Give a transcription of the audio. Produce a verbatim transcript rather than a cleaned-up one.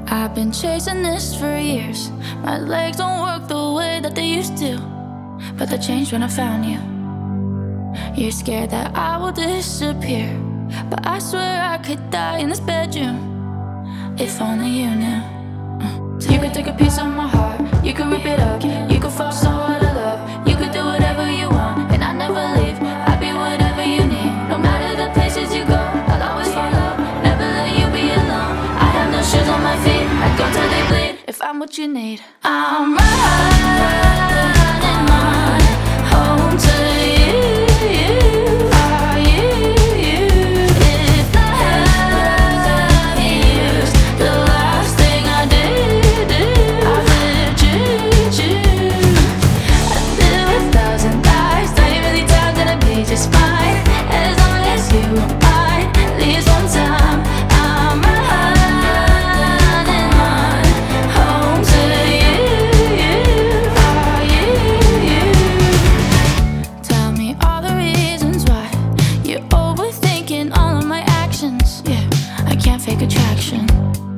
I've been chasing this for years. My legs don't work the way that they used to, but they changed when I found you. You're scared that I will disappear, but I swear I could die in this bedroom if only you knew. uh. So you could take a piece of my heart, you could rip it up, you could force someone to love, you could do whatever you want, and I'd never leave. I'd be whatever you need, no matter the places you go. I'll always follow, never let you be alone. I have no shoes on my feet, I go till they bleed. If I'm what you need, I'm running my home to you. Are you? If love is the last thing I did, I've lived you, you. I'd live a thousand lives, twenty million times, and I'd be just fine as long as you are mine. At least one time, I'm running my home to you. Are you? Tell me all the reasons why you're overthinking all of my actions. Yeah, I can't fake attraction.